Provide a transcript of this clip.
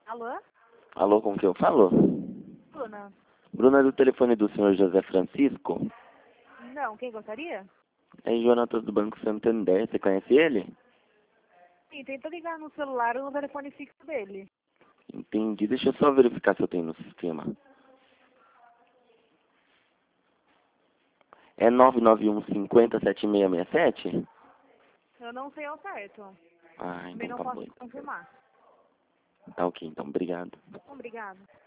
Alô? Alô, com quem eu falo? Bruna? Bruna, é do telefone do senhor José Francisco. Não, quem gostaria? É Jonatas do Banco Santander, você conhece ele? Sim, tenta ligar no celular ou no telefone fixo dele. Entendi, deixa eu só verificar se eu tenho no sistema. É 991507667? Eu não sei ao certo. Ah, Também então não tá bom. posso confirmar. Tá ok, então, obrigado. Obrigada.